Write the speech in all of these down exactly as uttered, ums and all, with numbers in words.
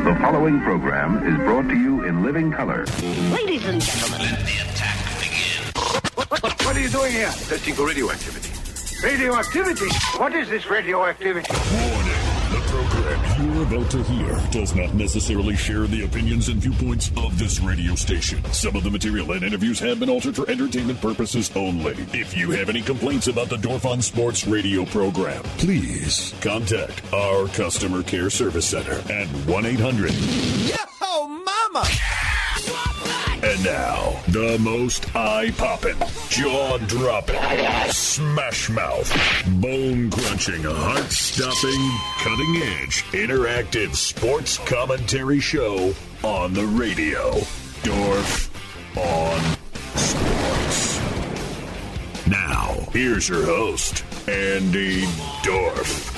The following program is brought to you in living color. Ladies and gentlemen, let the attack begin. What, what, what are you doing here? Testing for radioactivity. Radioactivity? What is this radioactivity? Warning. The program you're about to hear does not necessarily share the opinions and viewpoints of this radio station. Some of the material and interviews have been altered for entertainment purposes only. If you have any complaints about the Dorf on Sports radio program, please contact our customer care service center at one eight hundred Yo, mama! And now, the most eye-popping, jaw-dropping, smash-mouth, bone-crunching, heart-stopping, cutting-edge, interactive sports commentary show on the radio. Dorf on Sports. Now, here's your host, Andy Dorf.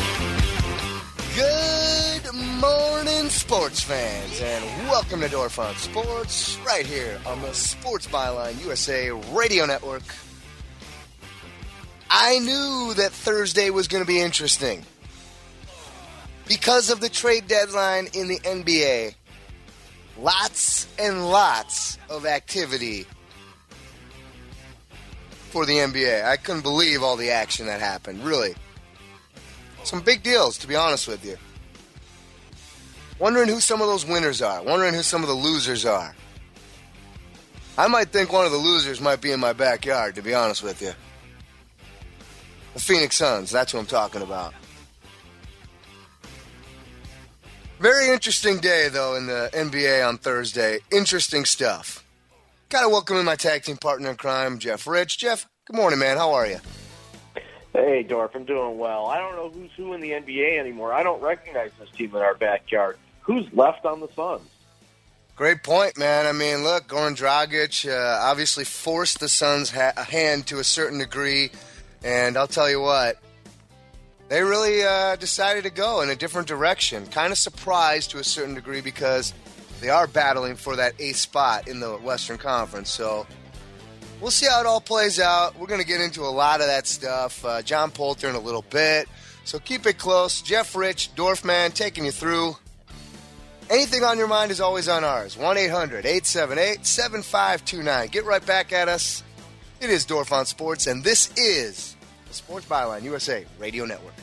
Good morning, sports fans, and welcome to Dorf on Sports, right here on the Sports Byline U S A Radio Network. I knew that Thursday was going to be interesting because of the trade deadline in the N B A. Lots and lots of activity for the N B A. I couldn't believe all the action that happened, really. Some big deals, to be honest with you. Wondering who some of those winners are. Wondering who some of the losers are. I might think one of the losers might be in my backyard, to be honest with you. The Phoenix Suns, that's what I'm talking about. Very interesting day, though, in the N B A on Thursday. Interesting stuff. Gotta welcome in my tag team partner in crime, Jeff Rich. Jeff, good morning, man. How are you? Hey, Dorf, I'm doing well. I don't know who's who in the N B A anymore. I don't recognize this team in our backyard. Who's left on the Suns? Great point, man. I mean, look, Goran Dragic uh, obviously forced the Suns' ha- hand to a certain degree, and I'll tell you what, they really uh, decided to go in a different direction. Kind of surprised to a certain degree because they are battling for that eighth spot in the Western Conference, so we'll see how it all plays out. We're going to get into a lot of that stuff. Uh, John Poulter in a little bit. So keep it close. Jeff Rich, Dorfman, taking you through. Anything on your mind is always on ours. one eight hundred eight seven eight seven five two nine. Get right back at us. It is Dorf on Sports, and this is the Sports Byline U S A Radio Network.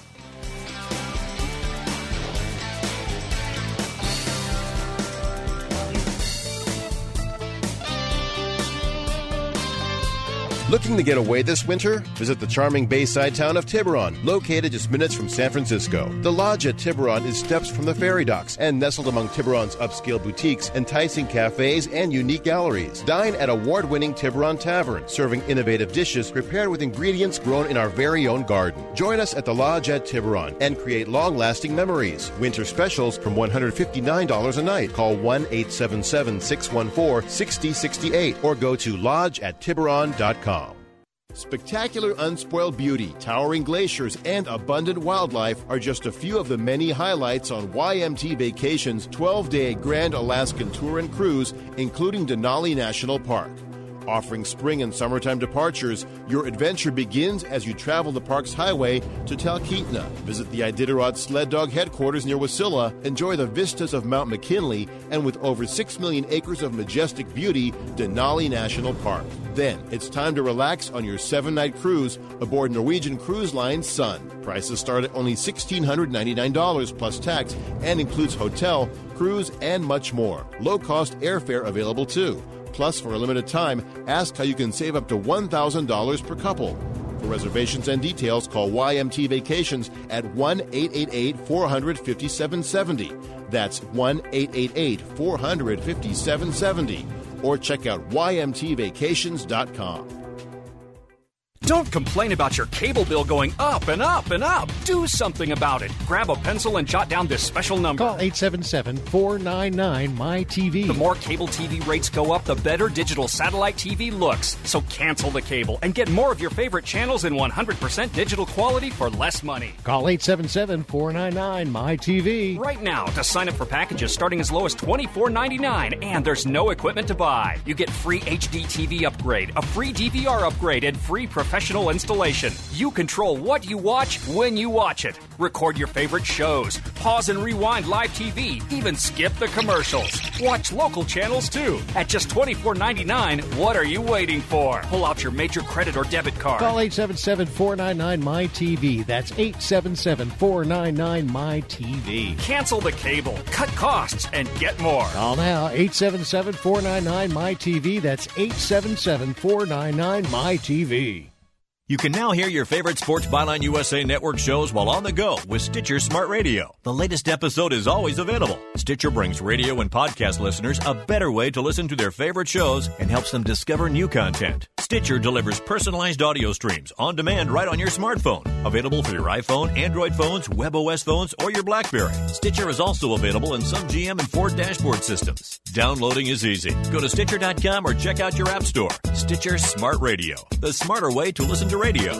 Looking to get away this winter? Visit the charming bayside town of Tiburon, located just minutes from San Francisco. The Lodge at Tiburon is steps from the ferry docks and nestled among Tiburon's upscale boutiques, enticing cafes, and unique galleries. Dine at award-winning Tiburon Tavern, serving innovative dishes prepared with ingredients grown in our very own garden. Join us at the Lodge at Tiburon and create long-lasting memories. Winter specials from one hundred fifty-nine dollars a night. Call one eight seven seven six one four six zero six eight or go to lodge at tiburon dot com. Spectacular unspoiled beauty, towering glaciers, and abundant wildlife are just a few of the many highlights on Y M T Vacations' twelve-day Grand Alaskan Tour and Cruise, including Denali National Park. Offering spring and summertime departures, your adventure begins as you travel the park's highway to Talkeetna. Visit the Iditarod Sled Dog headquarters near Wasilla, enjoy the vistas of Mount McKinley, and with over six million acres of majestic beauty, Denali National Park. Then, it's time to relax on your seven-night cruise aboard Norwegian Cruise Line Sun. Prices start at only one thousand six hundred ninety-nine dollars plus tax and includes hotel, cruise, and much more. Low-cost airfare available too. Plus, for a limited time, ask how you can save up to one thousand dollars per couple. For reservations and details, call Y M T Vacations at one eight eight eight four hundred fifty-seven seventy. That's one eight eight eight four hundred fifty-seven seventy. Or check out Y M T vacations dot com. Don't complain about your cable bill going up and up and up. Do something about it. Grab a pencil and jot down this special number. Call eight seven seven four nine nine M Y T V. The more cable T V rates go up, the better digital satellite T V looks. So cancel the cable and get more of your favorite channels in one hundred percent digital quality for less money. Call eight seven seven four nine nine M Y T V. Right now to sign up for packages starting as low as twenty-four ninety-nine, and there's no equipment to buy. You get free H D T V upgrade, a free D V R upgrade, and free professional professional installation. You control what you watch when you watch it. Record your favorite shows. Pause and rewind live T V. Even skip the commercials. Watch local channels too. At just twenty-four ninety-nine, what are you waiting for? Pull out your major credit or debit card. Call eight seven seven, four nine nine, M Y T V. That's eight seven seven, four nine nine, M Y T V. Cancel the cable, cut costs, and get more. Call now, eight seven seven, four nine nine, M Y T V. That's eight seven seven, four nine nine, M Y T V. You can now hear your favorite Sports Byline U S A Network shows while on the go with Stitcher Smart Radio. The latest episode is always available. Stitcher brings radio and podcast listeners a better way to listen to their favorite shows and helps them discover new content. Stitcher delivers personalized audio streams on demand right on your smartphone. Available for your iPhone, Android phones, WebOS phones, or your BlackBerry. Stitcher is also available in some G M and Ford dashboard systems. Downloading is easy. Go to Stitcher dot com or check out your app store. Stitcher Smart Radio, the smarter way to listen to radio.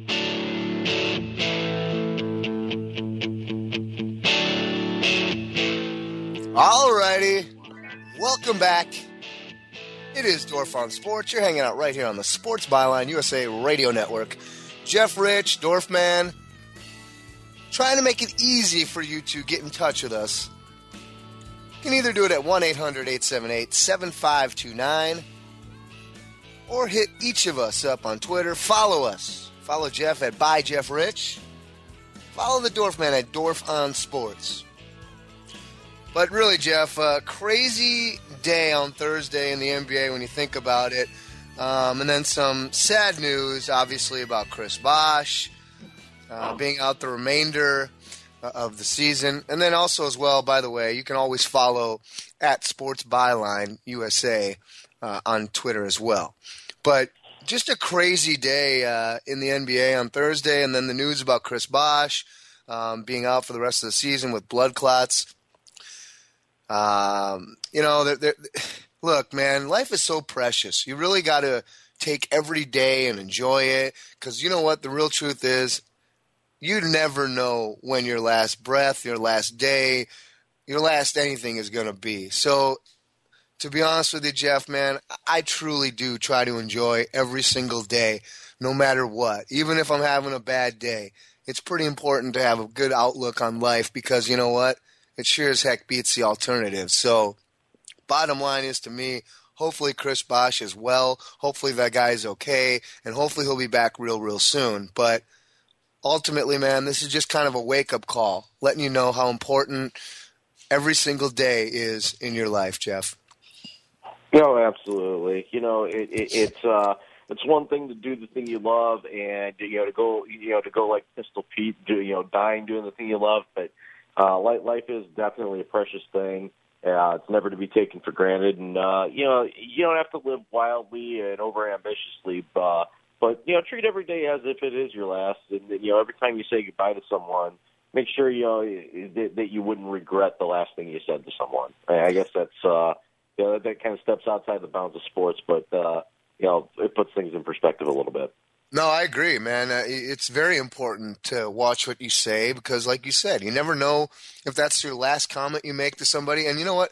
Alrighty, welcome back. It is Dorf on Sports. You're hanging out right here on the Sports Byline U S A Radio Network. Jeff Rich, Dorfman, trying to make it easy for you to get in touch with us. You can either do it at one eight hundred, eight seven eight, seven five two nine or hit each of us up on Twitter. Follow us. Follow Jeff at By Jeff Rich. Follow the Dorfman at Dorf on Sports. But really, Jeff, uh, crazy day on Thursday in the N B A when you think about it. Um, and then some sad news, obviously, about Chris Bosh uh, being out the remainder uh, of the season. And then also as well, by the way, you can always follow at Sports Byline U S A uh, on Twitter as well. But just a crazy day uh, in the N B A on Thursday, and then the news about Chris Bosh um, being out for the rest of the season with blood clots. Um, you know, they're, they're, look, man, life is so precious. You really got to take every day and enjoy it, because you know what? The real truth is you never know when your last breath, your last day, your last anything is going to be. So to be honest with you, Jeff, man, I truly do try to enjoy every single day, no matter what. Even if I'm having a bad day, it's pretty important to have a good outlook on life, because you know what? It sure as heck beats the alternative. So bottom line is, to me, hopefully Chris Bosh is well. Hopefully that guy's okay, and hopefully he'll be back real, real soon. But ultimately, man, this is just kind of a wake-up call, letting you know how important every single day is in your life, Jeff. No, absolutely. You know, it, it, it's uh, it's one thing to do the thing you love, and you know to go, you know, to go like Pistol Pete, do, you know, dying doing the thing you love. But uh, life is definitely a precious thing. Uh, it's never to be taken for granted, and uh, you know, you don't have to live wildly and overambitiously, uh, but you know, treat every day as if it is your last. And you know, every time you say goodbye to someone, make sure you know that, that you wouldn't regret the last thing you said to someone. I guess that's. Uh, You know, that kind of steps outside the bounds of sports, but, uh, you know, it puts things in perspective a little bit. No, I agree, man. Uh, it's very important to watch what you say, because, like you said, you never know if that's your last comment you make to somebody. And you know what?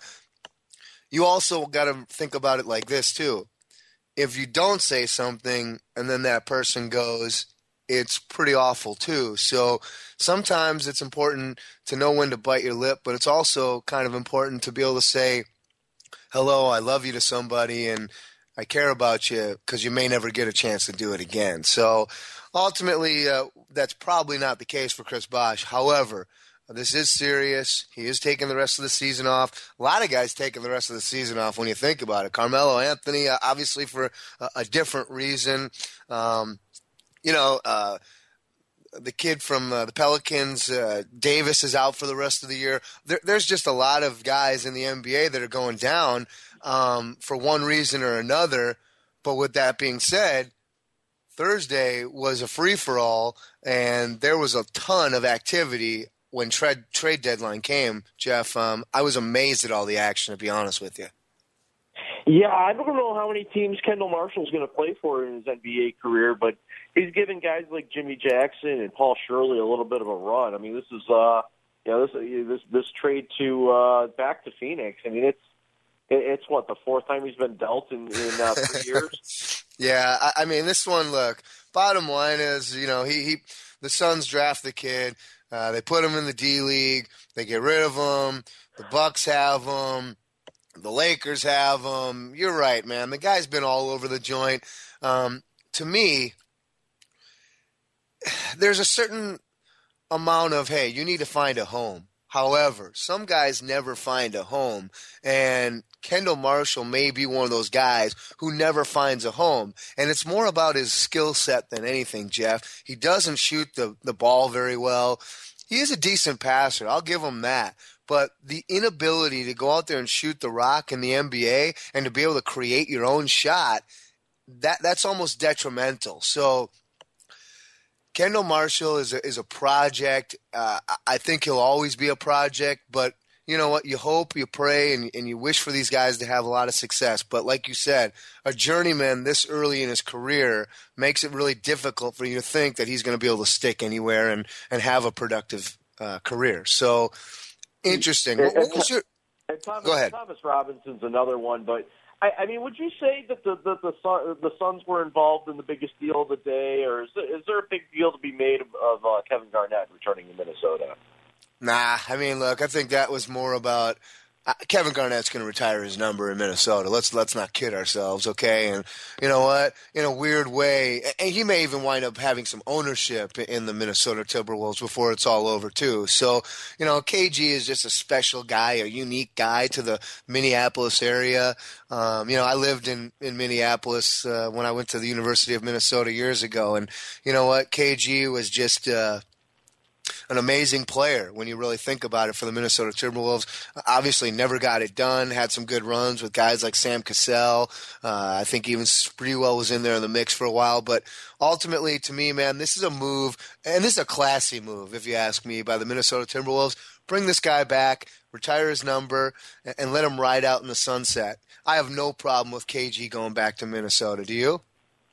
You also got to think about it like this, too. If you don't say something and then that person goes, it's pretty awful, too. So sometimes it's important to know when to bite your lip, but it's also kind of important to be able to say, hello, I love you to somebody, and I care about you, because you may never get a chance to do it again. So ultimately, uh, that's probably not the case for Chris Bosh. However, this is serious. He is taking the rest of the season off. A lot of guys taking the rest of the season off when you think about it. Carmelo Anthony, uh, obviously for a, a different reason. Um, you know, uh, the kid from uh, the Pelicans, uh, Davis, is out for the rest of the year. There, there's just a lot of guys in the N B A that are going down um, for one reason or another. But with that being said, Thursday was a free-for-all, and there was a ton of activity when trade, trade deadline came, Jeff. Um, I was amazed at all the action, to be honest with you. Yeah, I don't know how many teams Kendall Marshall's going to play for in his N B A career, but he's given guys like Jimmy Jackson and Paul Shirley a little bit of a run. I mean, this is uh, you know, this this this trade to uh, back to Phoenix. I mean, it's it's what, the fourth time he's been dealt in, in uh, three years. Yeah, I, I mean, this one, look, bottom line is, you know, he, he the Suns draft the kid. Uh, they put him in the D League. They get rid of him. The Bucks have him. The Lakers have him. You're right, man. The guy's been all over the joint. Um, to me, there's a certain amount of, hey, you need to find a home. However, some guys never find a home, and Kendall Marshall may be one of those guys who never finds a home, and it's more about his skill set than anything, Jeff. He doesn't shoot the, the ball very well. He is a decent passer. I'll give him that. But the inability to go out there and shoot the rock in the N B A and to be able to create your own shot, that that's almost detrimental. So Kendall Marshall is a, is a project. Uh, I think he'll always be a project, but you know what? You hope, you pray, and, and you wish for these guys to have a lot of success. But like you said, a journeyman this early in his career makes it really difficult for you to think that he's going to be able to stick anywhere and, and have a productive uh, career. So interesting. What, what was your... Thomas, Go ahead. Thomas Robinson's another one, but I, I mean, would you say that the the, the Sun, the Suns were involved in the biggest deal of the day, or is there, is there a big deal to be made of, of uh, Kevin Garnett returning to Minnesota? Nah, I mean, look, I think that was more about uh, Kevin Garnett's going to retire his number in Minnesota. Let's let's not kid ourselves, okay? And you know what? In a weird way, and he may even wind up having some ownership in the Minnesota Timberwolves before it's all over too. So, you know, K G is just a special guy, a unique guy to the Minneapolis area. Um, you know, I lived in in Minneapolis uh, when I went to the University of Minnesota years ago, and you know what? K G was just uh, an amazing player when you really think about it for the Minnesota Timberwolves. Obviously never got it done, had some good runs with guys like Sam Cassell. Uh, I think even Sprewell was in there in the mix for a while. But ultimately, to me, man, this is a move, and this is a classy move, if you ask me, by the Minnesota Timberwolves. Bring this guy back, retire his number, and let him ride out in the sunset. I have no problem with K G going back to Minnesota. Do you?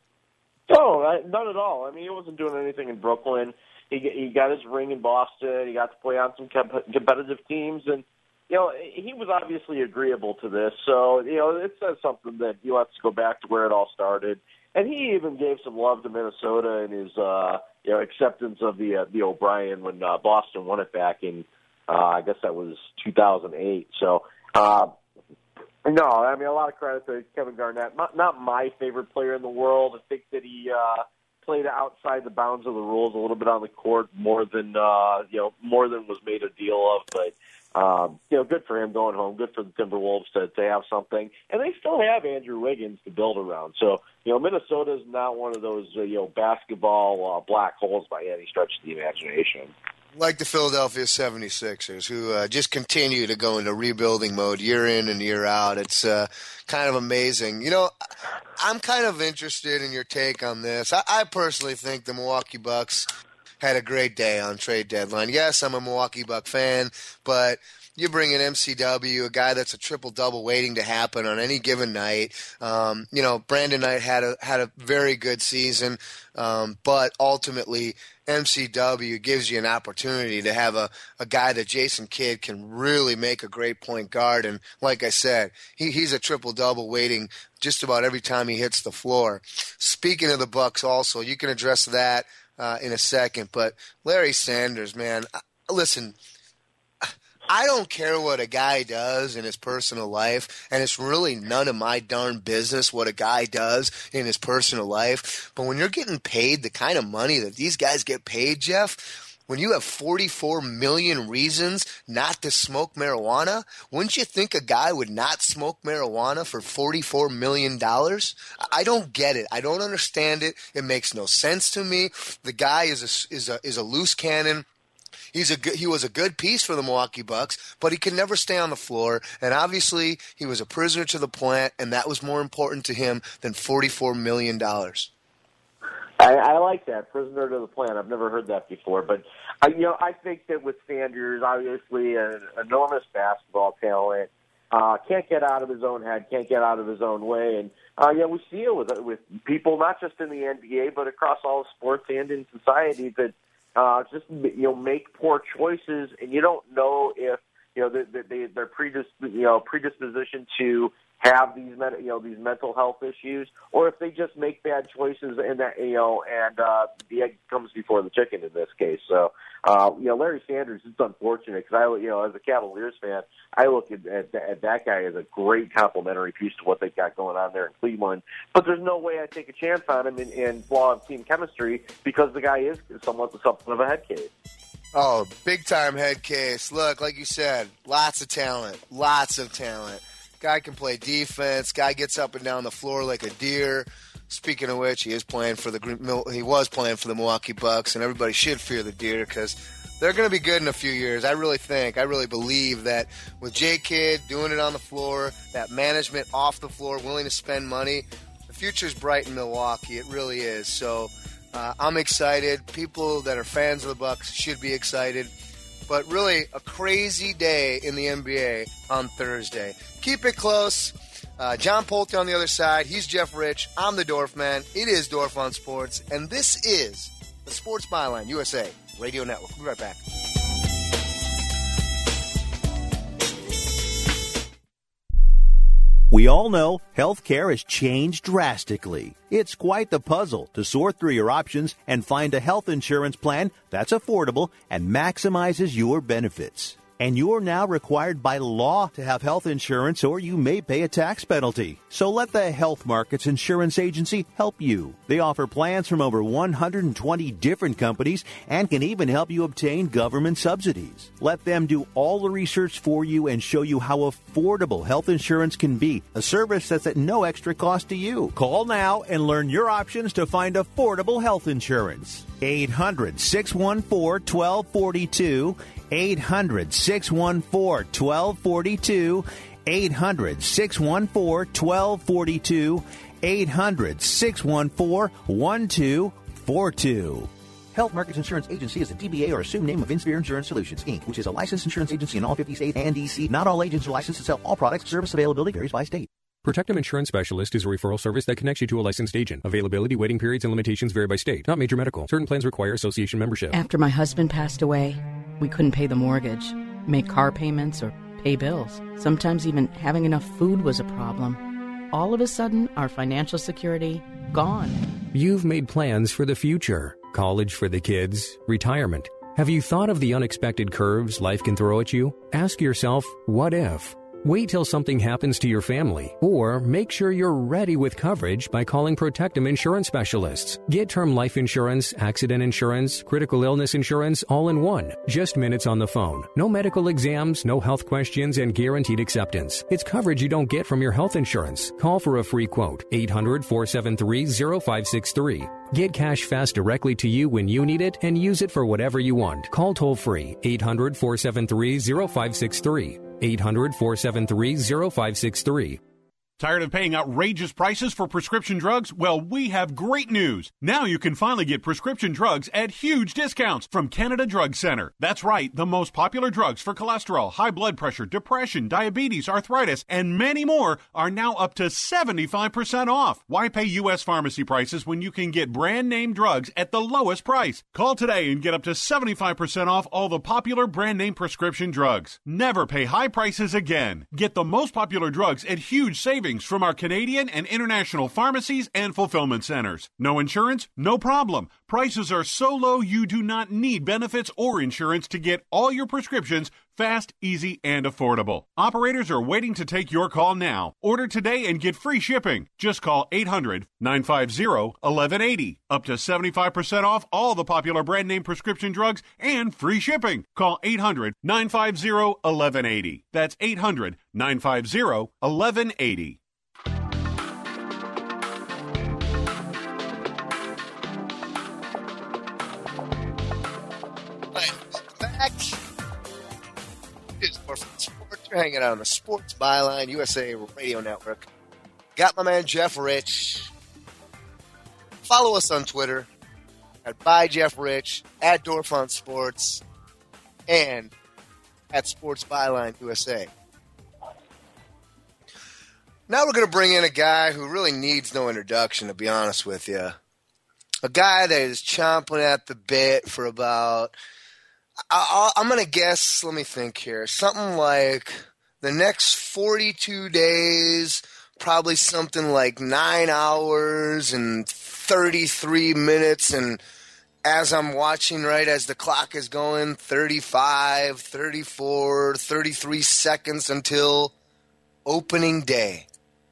No, I, not at all. I mean, he wasn't doing anything in Brooklyn. He he got his ring in Boston. He got to play on some competitive teams, and you know he was obviously agreeable to this. So you know it says something that he wants to go back to where it all started. And he even gave some love to Minnesota in his uh, you know acceptance of the uh, the O'Brien when uh, Boston won it back in uh, I guess that was two thousand eight. So uh, no, I mean a lot of credit to Kevin Garnett. Not, not my favorite player in the world. I think that he. Uh, played outside the bounds of the rules a little bit on the court, more than uh, you know, more than was made a deal of. But um, you know, good for him going home. Good for the Timberwolves to, to have something, and they still have Andrew Wiggins to build around. So you know, Minnesota is not one of those uh, you know basketball uh, black holes by any stretch of the imagination. Like the Philadelphia seventy-sixers, who uh, just continue to go into rebuilding mode year in and year out. It's uh, kind of amazing. You know, I'm kind of interested in your take on this. I, I personally think the Milwaukee Bucks had a great day on trade deadline. Yes, I'm a Milwaukee Buck fan, but you bring in M C W, a guy that's a triple-double waiting to happen on any given night. Um, you know, Brandon Knight had a had a very good season, um, but ultimately M C W gives you an opportunity to have a, a guy that Jason Kidd can really make a great point guard. And like I said, he, he's a triple-double waiting just about every time he hits the floor. Speaking of the Bucks also, you can address that uh, in a second. But Larry Sanders, man, listen, I don't care what a guy does in his personal life, and it's really none of my darn business what a guy does in his personal life. But when you're getting paid the kind of money that these guys get paid, Jeff, when you have forty-four million reasons not to smoke marijuana, wouldn't you think a guy would not smoke marijuana for forty-four million dollars? I don't get it. I don't understand it. It makes no sense to me. The guy is a, is a, is a loose cannon. He's a good, he was a good piece for the Milwaukee Bucks, but he could never stay on the floor. And obviously, he was a prisoner to the plant, and that was more important to him than forty-four million dollars. I, I like that, prisoner to the plant. I've never heard that before. But, I, you know, I think that with Sanders, obviously an enormous basketball talent, uh, can't get out of his own head, can't get out of his own way. And, uh, yeah, we see it with, with people, not just in the N B A, but across all sports and in society that, Uh, just you know, make poor choices, and you don't know if you you know, they, they, they're predis, you know, predisposition to have these, you know, these mental health issues, or if they just make bad choices and that, you know, and uh, the egg comes before the chicken in this case. So, uh, you know, Larry Sanders, it's unfortunate because I, you know, as a Cavaliers fan, I look at, at, at that guy as a great complementary piece to what they've got going on there in Cleveland. But there's no way I take a chance on him in, in flaw of team chemistry because the guy is somewhat something of a head case. Oh, big time head case. Look, like you said, lots of talent, lots of talent. Guy can play defense. Guy gets up and down the floor like a deer. Speaking of which, he is playing for the he was playing for the Milwaukee Bucks, and everybody should fear the deer because they're going to be good in a few years. I really think, I really believe that with J-Kidd doing it on the floor, that management off the floor, willing to spend money, the future's bright in Milwaukee. It really is. So uh, I'm excited. People that are fans of the Bucks should be excited. But really, a crazy day in the N B A on Thursday. Keep it close. Uh, John Polte on the other side. He's Jeff Rich. I'm the Dorf Man. It is Dorf on Sports. And this is the Sports Byline U S A Radio Network. We'll be right back. We all know healthcare has changed drastically. It's quite the puzzle to sort through your options and find a health insurance plan that's affordable and maximizes your benefits. And you're now required by law to have health insurance or you may pay a tax penalty. So let the Health Markets Insurance Agency help you. They offer plans from over one hundred twenty different companies and can even help you obtain government subsidies. Let them do all the research for you and show you how affordable health insurance can be, a service that's at no extra cost to you. Call now and learn your options to find affordable health insurance. eight hundred, six one four, one two four two. eight hundred, six one four, one two four two. eight hundred, six one four, one two four two. eight hundred, six one four, one two four two. Health Markets Insurance Agency is a D B A or assumed name of Insphere Insurance Solutions, Incorporated, which is a licensed insurance agency in all fifty states and D C. Not all agents are licensed to sell all products. Service availability varies by state. Protectum Insurance Specialist is a referral service that connects you to a licensed agent. Availability, waiting periods, and limitations vary by state. Not major medical. Certain plans require association membership. After my husband passed away, we couldn't pay the mortgage, make car payments, or pay bills. Sometimes even having enough food was a problem. All of a sudden, our financial security, gone. You've made plans for the future. College for the kids, retirement. Have you thought of the unexpected curves life can throw at you? Ask yourself, what if? Wait till something happens to your family, or make sure you're ready with coverage by calling Protectum Insurance Specialists. Get term life insurance, accident insurance, critical illness insurance all in one. Just minutes on the phone. No medical exams, no health questions, and guaranteed acceptance. It's coverage you don't get from your health insurance. Call for a free quote. eight hundred, four seven three, zero five six three. Get cash fast directly to you when you need it and use it for whatever you want. Call toll free. eight hundred, four seven three, zero five six three. eight hundred, four seven three, zero five six three. Tired of paying outrageous prices for prescription drugs? Well, we have great news. Now you can finally get prescription drugs at huge discounts from Canada Drug Center. That's right, the most popular drugs for cholesterol, high blood pressure, depression, diabetes, arthritis, and many more are now up to seventy-five percent off. Why pay U S pharmacy prices when you can get brand name drugs at the lowest price? Call today and get up to seventy-five percent off all the popular brand name prescription drugs. Never pay high prices again. Get the most popular drugs at huge savings from our Canadian and international pharmacies and fulfillment centers. No insurance? No problem. Prices are so low you do not need benefits or insurance to get all your prescriptions fast, easy, and affordable. Operators are waiting to take your call now. Order today and get free shipping. Just call eight hundred, nine five zero, one one eight zero. Up to seventy-five percent off all the popular brand name prescription drugs and free shipping. Call eight hundred, nine five zero, one one eight zero. That's eight hundred, nine five zero, one one eight zero. Back. It's Sports. You're hanging out on the Sports Byline U S A Radio Network. Got my man Jeff Rich. Follow us on Twitter at by Jeff Rich, at Dorf on Sports, and at Sports Byline U S A. Now we're going to bring in a guy who really needs no introduction, to be honest with you. A guy that is chomping at the bit for about, I, I'm going to guess, let me think here, something like the next forty-two days, probably something like nine hours and thirty-three minutes. And as I'm watching, right, as the clock is going, thirty-five, thirty-four, thirty-three seconds until opening day.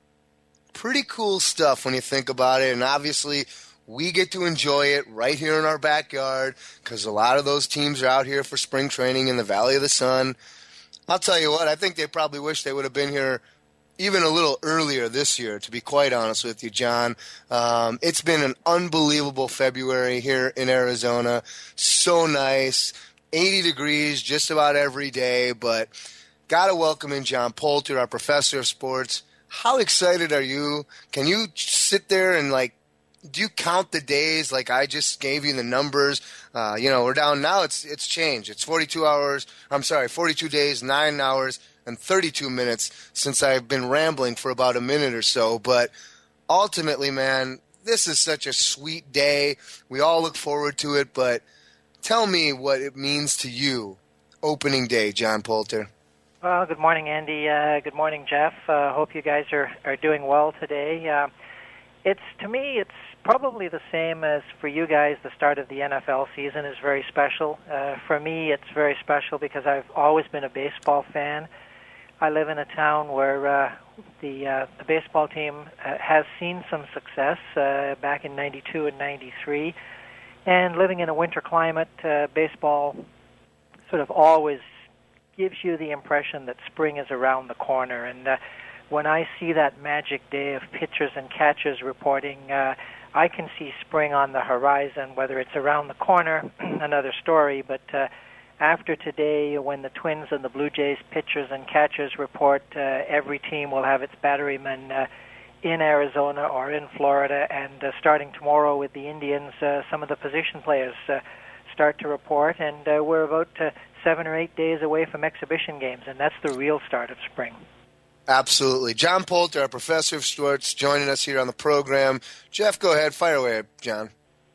Pretty cool stuff when you think about it. And obviously, we get to enjoy it right here in our backyard because a lot of those teams are out here for spring training in the Valley of the Sun. I'll tell you what, I think they probably wish they would have been here even a little earlier this year, to be quite honest with you, John. Um, it's been an unbelievable February here in Arizona. So nice. eighty degrees just about every day, but got to welcome in John Poulter, our professor of sports. How excited are you? Can you sit there and, like, do you count the days like I just gave you the numbers? Uh, you know, we're down now. It's it's changed. It's forty-two hours. I'm sorry, forty-two days, nine hours, and thirty-two minutes since I've been rambling for about a minute or so. But ultimately, man, this is such a sweet day. We all look forward to it. But tell me what it means to you, opening day, John Poulter. Well, good morning, Andy. Uh, good morning, Jeff. Uh, hope you guys are, are doing well today. Uh, it's to me, it's probably the same as for you guys. The start of the N F L season is very special. Uh, for me, it's very special because I've always been a baseball fan. I live in a town where uh, the uh, the baseball team uh, has seen some success uh, back in ninety-two and ninety-three. And living in a winter climate, uh, baseball sort of always gives you the impression that spring is around the corner. And uh, when I see that magic day of pitchers and catchers reporting, uh, I can see spring on the horizon. Whether it's around the corner, another story. But uh, after today, when the Twins and the Blue Jays pitchers and catchers report, uh, every team will have its batterymen uh, in Arizona or in Florida. And uh, starting tomorrow with the Indians, uh, some of the position players uh, start to report. And uh, we're about uh, seven or eight days away from exhibition games, and that's the real start of spring. Absolutely. John Poulter, our professor of sports, joining us here on the program. Jeff, go ahead. Fire away, John.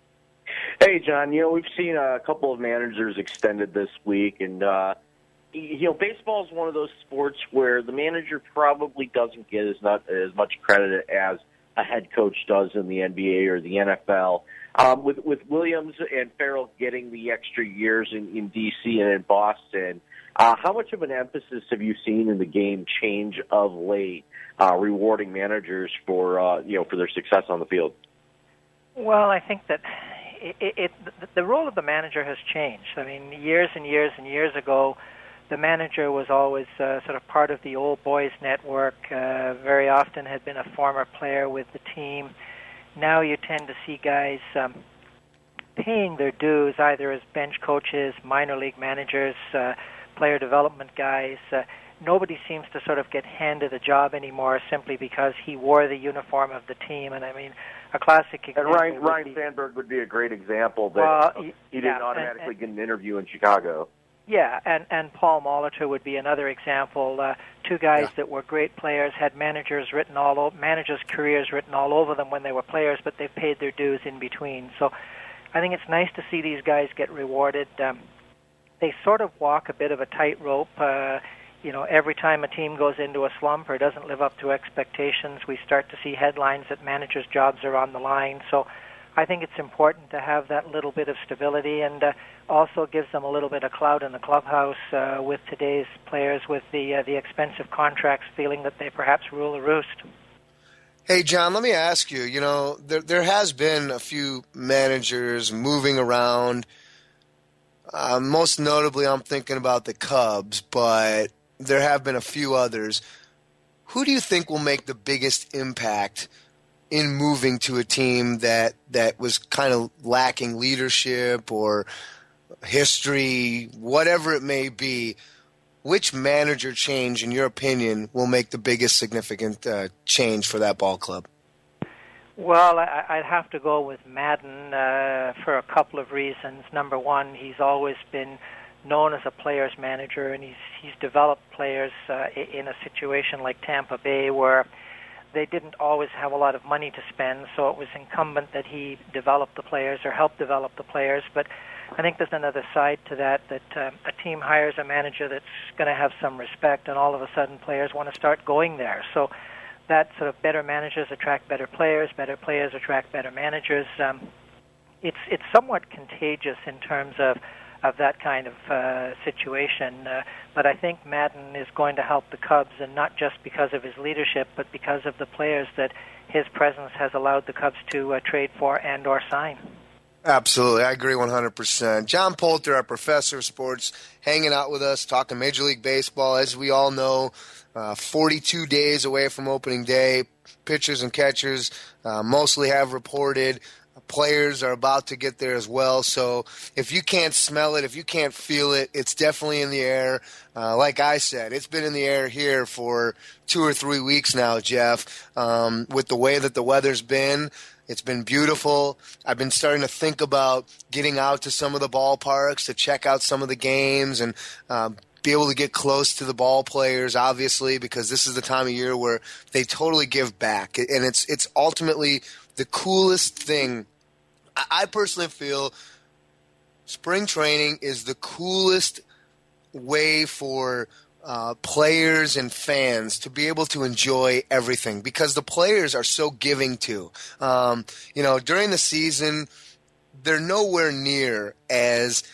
Hey, John. You know, we've seen a couple of managers extended this week, and, uh, you know, baseball is one of those sports where the manager probably doesn't get as, not, as much credit as a head coach does in the N B A or the N F L. Um, with, with Williams and Farrell getting the extra years in, in D C and in Boston, uh, how much of an emphasis have you seen in the game change of late, uh, rewarding managers for uh, you know for their success on the field? Well, I think that it, it, the role of the manager has changed. I mean, years and years and years ago, the manager was always uh, sort of part of the old boys network. Uh, very often had been a former player with the team. Now you tend to see guys um, paying their dues either as bench coaches, minor league managers, uh, player development guys. Uh, nobody seems to sort of get handed a job anymore simply because he wore the uniform of the team. And I mean, a classic example. And Ryan, Ryan Sandberg would be a great example that well, he didn't yeah, automatically and, and, get an interview in Chicago. Yeah, and, and Paul Molitor would be another example. Uh, two guys yeah. that were great players, had managers written all over, managers' careers written all over them when they were players, but they've paid their dues in between. So I think it's nice to see these guys get rewarded. Um, they sort of walk a bit of a tightrope. Uh, you know, every time a team goes into a slump or doesn't live up to expectations, we start to see headlines that managers' jobs are on the line. So I think it's important to have that little bit of stability, and uh, also gives them a little bit of clout in the clubhouse uh, with today's players with the uh, the expensive contracts, feeling that they perhaps rule the roost. Hey, John, let me ask you, you know, there there has been a few managers moving around. Uh, most notably, I'm thinking about the Cubs, but there have been a few others. Who do you think will make the biggest impact in moving to a team that, that was kind of lacking leadership or history, whatever it may be? Which manager change, in your opinion, will make the biggest significant uh, change for that ball club? Well, I, I'd have to go with Madden uh, for a couple of reasons. Number one, he's always been known as a player's manager, and he's he's developed players uh, in a situation like Tampa Bay where they didn't always have a lot of money to spend, so it was incumbent that he develop the players or help develop the players. But I think there's another side to that, that uh, a team hires a manager that's going to have some respect, and all of a sudden players want to start going there. So that sort of better managers attract better players, better players attract better managers. Um, it's it's somewhat contagious in terms of of that kind of uh, situation. Uh, but I think Madden is going to help the Cubs, and not just because of his leadership, but because of the players that his presence has allowed the Cubs to uh, trade for and or sign. Absolutely. I agree one hundred percent. John Poulter, our professor of sports, hanging out with us, talking Major League Baseball. As we all know, uh, forty-two days away from opening day. Pitchers and catchers uh, mostly have reported. Players are about to get there as well. So if you can't smell it, if you can't feel it, it's definitely in the air. Uh, like I said, it's been in the air here for two or three weeks now, Jeff. Um, with the way that the weather's been, it's been beautiful. I've been starting to think about getting out to some of the ballparks to check out some of the games and um, be able to get close to the ball players, obviously, because this is the time of year where they totally give back. And it's it's ultimately the coolest thing. I personally feel spring training is the coolest way for uh, players and fans to be able to enjoy everything, because the players are so giving to. Um, you know, during the season, they're nowhere near as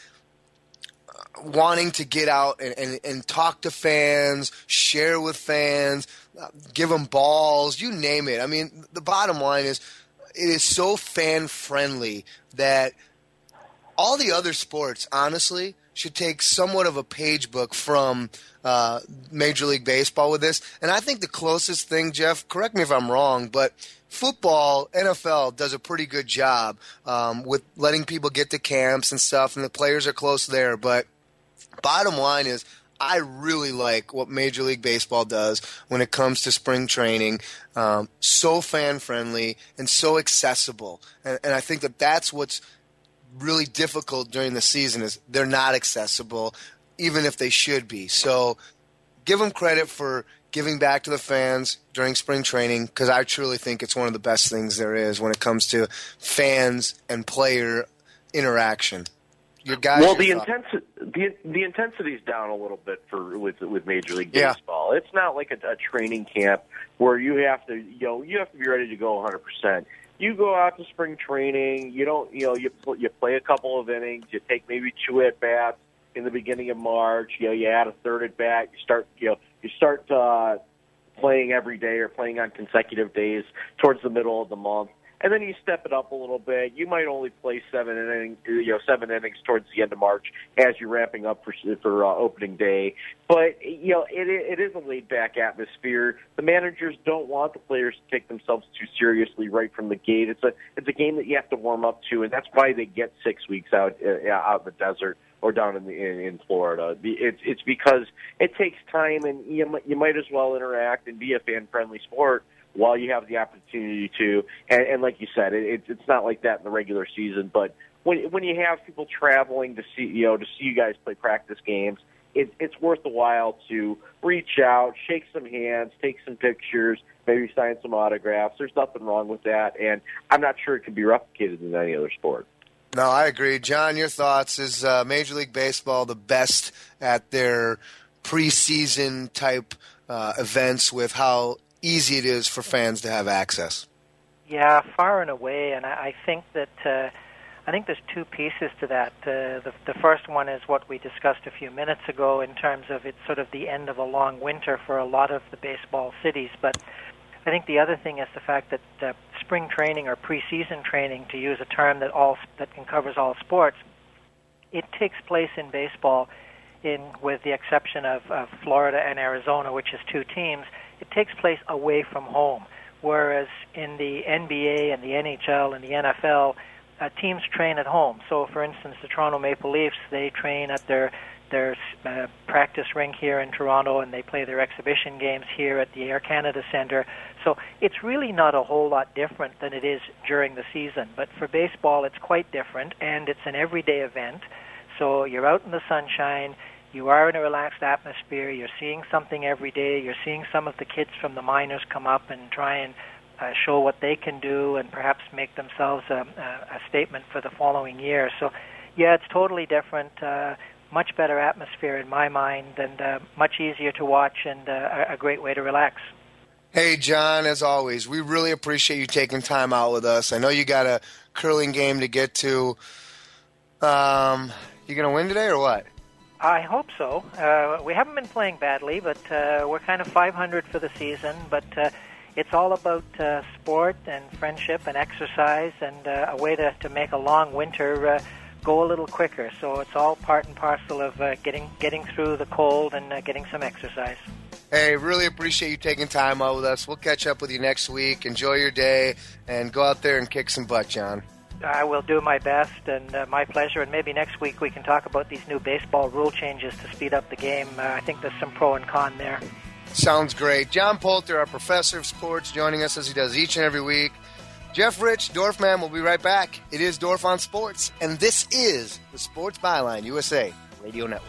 wanting to get out and, and, and talk to fans, share with fans, uh, give them balls, you name it. I mean, the bottom line is, it is so fan-friendly that all the other sports, honestly, should take somewhat of a page book from uh, Major League Baseball with this. And I think the closest thing, Jeff, correct me if I'm wrong, but football, N F L, does a pretty good job um, with letting people get to camps and stuff, and the players are close there. But bottom line is, I really like what Major League Baseball does when it comes to spring training. Um, so fan-friendly and so accessible. And, and I think that that's what's really difficult during the season is they're not accessible, even if they should be. So give them credit for giving back to the fans during spring training, because I truly think it's one of the best things there is when it comes to fans and player interaction. Your guys, well, the intensity the the intensity's down a little bit for with with Major League Baseball. Yeah. It's not like a, a training camp where you have to you know you have to be ready to go one hundred percent. You go out to spring training. You don't you know you you play a couple of innings. You take maybe two at bats in the beginning of March. You know you add a third at bat. You start you know you start uh, playing every day or playing on consecutive days towards the middle of the month. And then you step it up a little bit. You might only play seven innings, you know, seven innings towards the end of March as you're wrapping up for for uh, opening day. But you know, it it is a laid back atmosphere. The managers don't want the players to take themselves too seriously right from the gate. It's a it's a game that you have to warm up to, and that's why they get six weeks out uh, out in the desert or down in the in, in Florida. It's it's because it takes time, and you you might as well interact and be a fan friendly sport while you have the opportunity to. And, and like you said, it, it's not like that in the regular season. But when when you have people traveling to see you know to see you guys play practice games, it, it's worth the while to reach out, shake some hands, take some pictures, maybe sign some autographs. There's nothing wrong with that, and I'm not sure it can be replicated in any other sport. No, I agree. John, your thoughts? Is uh, Major League Baseball the best at their preseason type uh, events with how easy it is for fans to have access? Yeah, far and away, and I, I think that uh, I think there's two pieces to that. Uh, the, the first one is what we discussed a few minutes ago in terms of it's sort of the end of a long winter for a lot of the baseball cities, but I think the other thing is the fact that uh, spring training or preseason training, to use a term that all that covers all sports, it takes place in baseball, in with the exception of, of Florida and Arizona, which is two teams. It takes place away from home, whereas in the N B A and the N H L and the N F L, uh, teams train at home. So, for instance, the Toronto Maple Leafs, they train at their their uh, practice rink here in Toronto, and they play their exhibition games here at the Air Canada Centre. So it's really not a whole lot different than it is during the season. But for baseball, it's quite different, and it's an everyday event. So you're out in the sunshine. You are in a relaxed atmosphere. You're seeing something every day. You're seeing some of the kids from the minors come up and try and uh, show what they can do and perhaps make themselves a, a statement for the following year. So, yeah, it's totally different. Uh, much better atmosphere in my mind, and uh, much easier to watch, and uh, a great way to relax. Hey, John, as always, we really appreciate you taking time out with us. I know you got a curling game to get to. Um, you going to win today or what? I hope so. Uh, we haven't been playing badly, but uh, we're kind of five hundred for the season. But uh, it's all about uh, sport and friendship and exercise, and uh, a way to, to make a long winter uh, go a little quicker. So it's all part and parcel of uh, getting getting through the cold and uh, getting some exercise. Hey, really appreciate you taking time out with us. We'll catch up with you next week. Enjoy your day, and go out there and kick some butt, John. I will do my best, and uh, my pleasure. And maybe next week we can talk about these new baseball rule changes to speed up the game. Uh, I think there's some pro and con there. Sounds great. John Poulter, our professor of sports, joining us as he does each and every week. Jeff Rich, Dorfman, will be right back. It is Dorf on Sports, and this is the Sports Byline U S A Radio Network.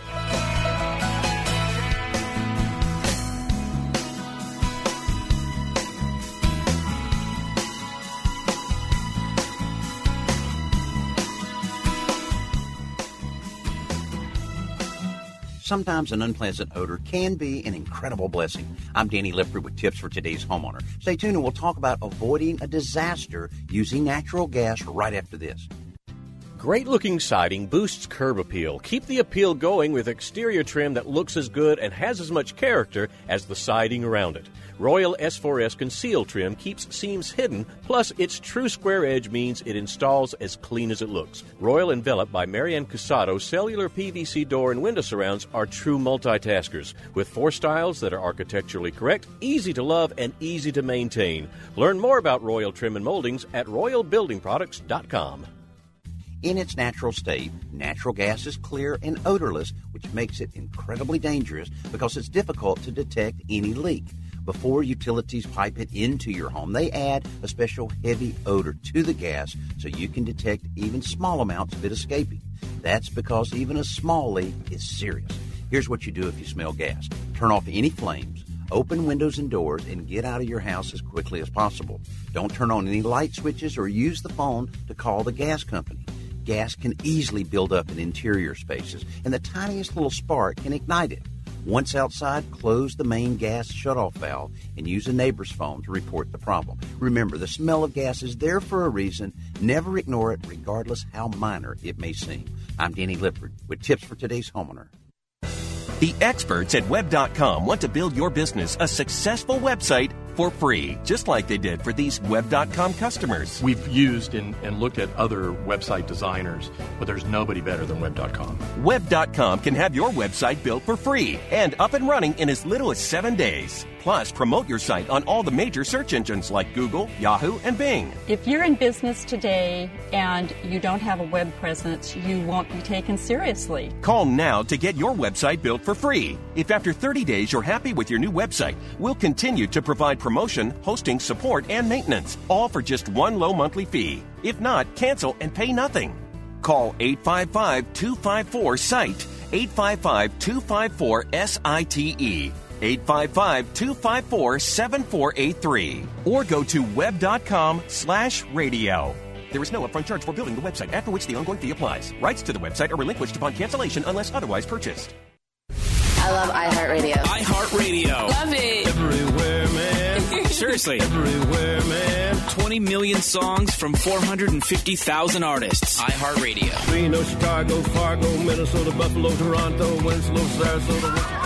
Sometimes an unpleasant odor can be an incredible blessing. I'm Danny Lipford with tips for today's homeowner. Stay tuned and we'll talk about avoiding a disaster using natural gas right after this. Great-looking siding boosts curb appeal. Keep the appeal going with exterior trim that looks as good and has as much character as the siding around it. Royal S four S Conceal trim keeps seams hidden, plus its true square edge means it installs as clean as it looks. Royal Envelop by Marianne Casado cellular P V C door and window surrounds are true multitaskers, with four styles that are architecturally correct, easy to love, and easy to maintain. Learn more about Royal Trim and Moldings at royal building products dot com. In its natural state, natural gas is clear and odorless, which makes it incredibly dangerous because it's difficult to detect any leak. Before utilities pipe it into your home, they add a special heavy odor to the gas so you can detect even small amounts of it escaping. That's because even a small leak is serious. Here's what you do if you smell gas. Turn off any flames, open windows and doors, and get out of your house as quickly as possible. Don't turn on any light switches or use the phone to call the gas company. Gas can easily build up in interior spaces, and the tiniest little spark can ignite it. Once outside, close the main gas shutoff valve and use a neighbor's phone to report the problem. Remember, the smell of gas is there for a reason. Never ignore it, regardless how minor it may seem. I'm Danny Lipford with tips for today's homeowner. The experts at web dot com want to build your business a successful website for free, just like they did for these web dot com customers. We've used and, and looked at other website designers, but there's nobody better than web dot com. web dot com can have your website built for free and up and running in as little as seven days. Plus, promote your site on all the major search engines like Google, Yahoo, and Bing. If you're in business today and you don't have a web presence, you won't be taken seriously. Call now to get your website built for free. If after thirty days you're happy with your new website, we'll continue to provide promotion, hosting, support, and maintenance, all for just one low monthly fee. If not, cancel and pay nothing. Call eight five five, two five four, S I T E, eight five five, two five four, S I T E, eight five five, two five four, seven four eight three, or go to web dot com slash radio. There is no upfront charge for building the website, after which the ongoing fee applies. Rights to the website are relinquished upon cancellation unless otherwise purchased. I love iHeartRadio. iHeartRadio. Love it. Everywhere, man. Seriously. Everywhere, man. twenty million songs from four hundred fifty thousand artists. iHeartRadio. Reno, Chicago, Fargo, Minnesota, Buffalo, Toronto, Winslow, Sarasota.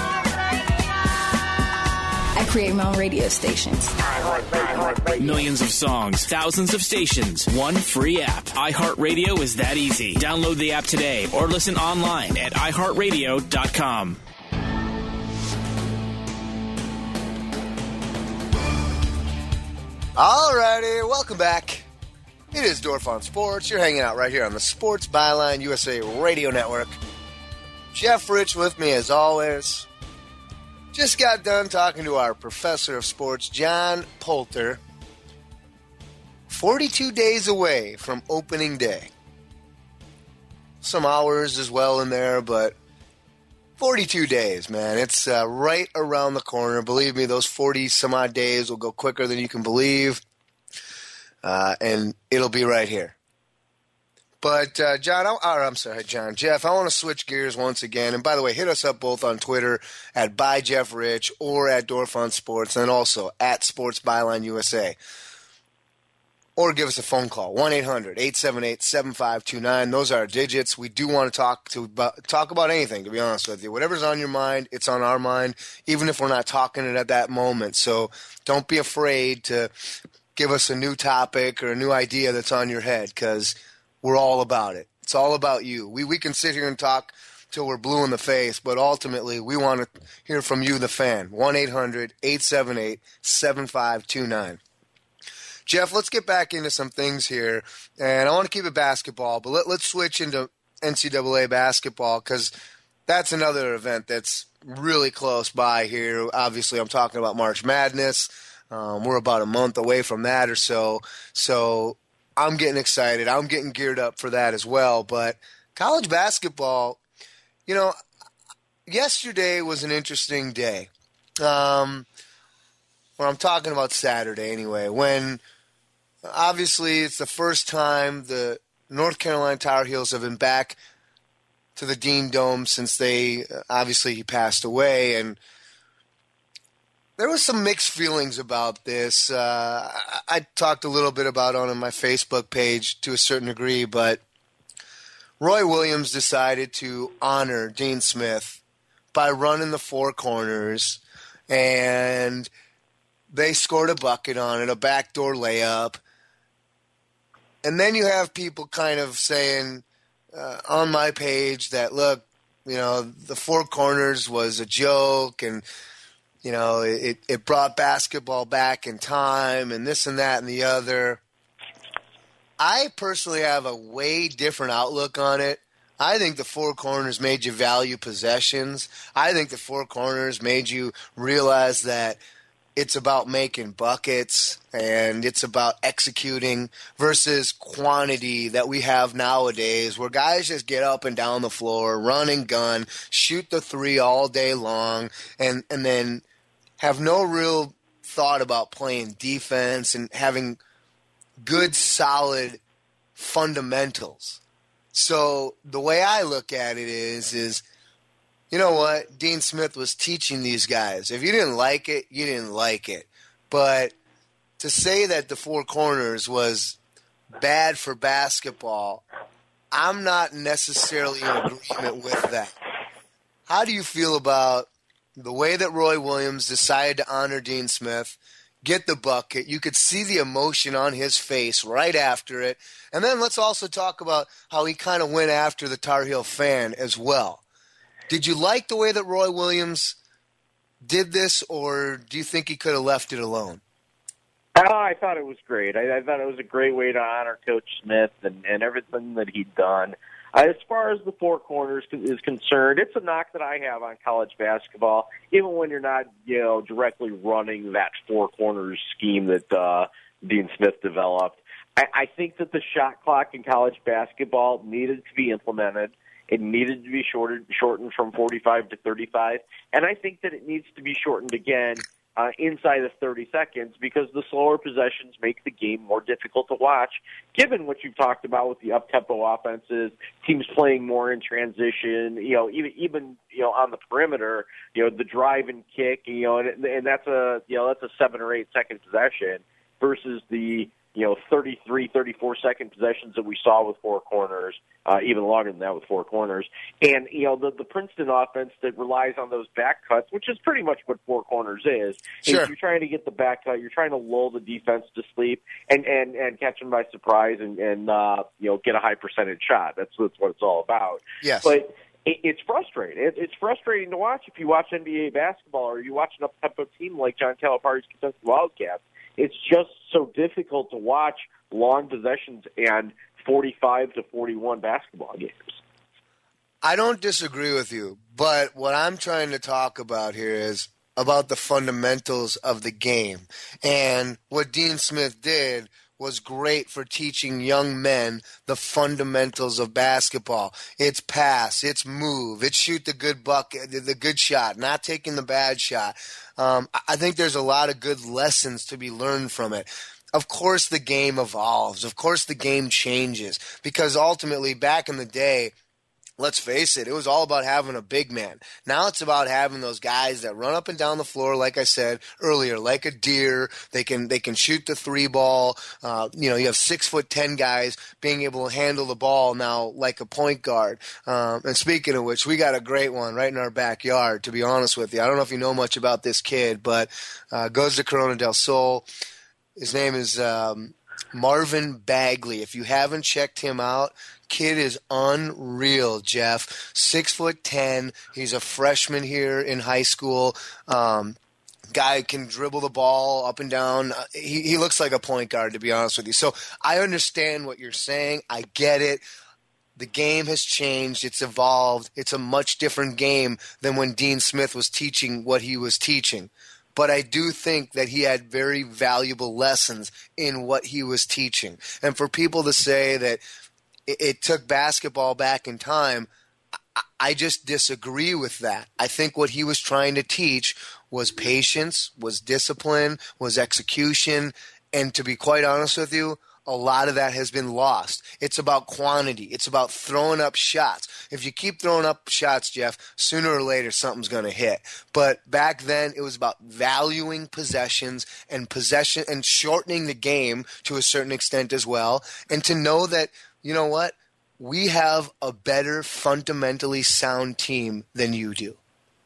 I create my own radio stations. Millions of songs, thousands of stations, one free app. iHeartRadio is that easy. Download the app today or listen online at i heart radio dot com. Alrighty, welcome back. It is Dorf on Sports. You're hanging out right here on the Sports Byline U S A Radio Network. Jeff Rich with me as always. Just got done talking to our professor of sports, John Poulter. forty-two days away from opening day. Some hours as well in there, but forty-two days, man. It's uh, right around the corner. Believe me, those forty some odd days will go quicker than you can believe. Uh, and it'll be right here. But, uh, John, I, or, I'm sorry, John, Jeff, I want to switch gears once again. And, by the way, hit us up both on Twitter at by Jeff Rich or at Dorfon Sports, and also at Sports Byline U S A. Or give us a phone call, one eight hundred eight seven eight seven five two nine. Those are our digits. We do want to talk to talk about anything, to be honest with you. Whatever's on your mind, it's on our mind, even if we're not talking it at that moment. So don't be afraid to give us a new topic or a new idea that's on your head, because we're all about it. It's all about you. We we can sit here and talk till we're blue in the face, but ultimately we want to hear from you, the fan. one eight hundred eight seven eight seven five two nine. Jeff, let's get back into some things here, and I want to keep it basketball, but let, let's switch into N C double A basketball, because that's another event that's really close by here. Obviously, I'm talking about March Madness. Um, we're about a month away from that or so, so I'm getting excited. I'm getting geared up for that as well. But college basketball, you know, yesterday was an interesting day. Um, well, I'm talking about Saturday anyway, when obviously it's the first time the North Carolina Tar Heels have been back to the Dean Dome since they, obviously he passed away, and there was some mixed feelings about this. Uh, I, I talked a little bit about it on my Facebook page to a certain degree, but Roy Williams decided to honor Dean Smith by running the four corners, and they scored a bucket on it, a backdoor layup. And then you have people kind of saying uh, on my page that, look, you know, the four corners was a joke, and you know, it, it brought basketball back in time and this and that and the other. I personally have a way different outlook on it. I think the four corners made you value possessions. I think the four corners made you realize that it's about making buckets and it's about executing versus quantity that we have nowadays, where guys just get up and down the floor, run and gun, shoot the three all day long, and, and then – have no real thought about playing defense and having good, solid fundamentals. So the way I look at it is, is you know what? Dean Smith was teaching these guys. If you didn't like it, you didn't like it. But to say that the four corners was bad for basketball, I'm not necessarily in agreement with that. How do you feel about the way that Roy Williams decided to honor Dean Smith, get the bucket? You could see the emotion on his face right after it. And then let's also talk about how he kind of went after the Tar Heel fan as well. Did you like the way that Roy Williams did this, or do you think he could have left it alone? Oh, I thought it was great. I, I thought it was a great way to honor Coach Smith and, and everything that he'd done. Uh, as far as the four corners is concerned, it's a knock that I have on college basketball, even when you're not, you know, directly running that four corners scheme that uh, Dean Smith developed. I, I think that the shot clock in college basketball needed to be implemented. It needed to be shortened, shortened from forty-five to thirty-five, and I think that it needs to be shortened again Uh, inside of thirty seconds, because the slower possessions make the game more difficult to watch, given what you've talked about with the up-tempo offenses, teams playing more in transition, you know, even, even you know, on the perimeter, you know, the drive and kick, you know, and, and that's a, you know, that's a seven or eight second possession versus the, you know, thirty-three, thirty-four second possessions that we saw with four corners, uh, even longer than that with four corners. And, you know, the, the Princeton offense that relies on those back cuts, which is pretty much what four corners is. Sure. If you're trying to get the back cut, you're trying to lull the defense to sleep and, and, and catch them by surprise and, and uh, you know, get a high percentage shot. That's, that's what it's all about. Yes. But it, it's frustrating. It, it's frustrating to watch if you watch N B A basketball or you watch an up-tempo team like John Calipari's Kentucky Wildcats. It's just so difficult to watch long possessions and forty-five to forty-one basketball games. I don't disagree with you, but what I'm trying to talk about here is about the fundamentals of the game. And what Dean Smith did was great for teaching young men the fundamentals of basketball. It's pass, it's move, it's shoot the good bucket, the good shot, not taking the bad shot. Um, I think there's a lot of good lessons to be learned from it. Of course the game evolves. Of course the game changes. Because ultimately, back in the day, let's face it, it was all about having a big man. Now it's about having those guys that run up and down the floor, like I said earlier, like a deer. They can they can shoot the three ball. Uh, you know, you have six foot ten guys being able to handle the ball now like a point guard. Um, and speaking of which, we got a great one right in our backyard, to be honest with you. I don't know if you know much about this kid, but uh, goes to Corona del Sol. His name is um, Marvin Bagley. If you haven't checked him out, kid is unreal, Jeff. Six foot ten. He's a freshman here in high school. Um, guy can dribble the ball up and down. He, he looks like a point guard, to be honest with you. So I understand what you're saying. I get it. The game has changed. It's evolved. It's a much different game than when Dean Smith was teaching what he was teaching. But I do think that he had very valuable lessons in what he was teaching. And for people to say that it, it took basketball back in time, I, I just disagree with that. I think what he was trying to teach was patience, was discipline, was execution. And to be quite honest with you, a lot of that has been lost. It's about quantity. It's about throwing up shots. If you keep throwing up shots, Jeff, sooner or later something's going to hit. But back then it was about valuing possessions and possession and shortening the game to a certain extent as well. And to know that, you know what, we have a better fundamentally sound team than you do.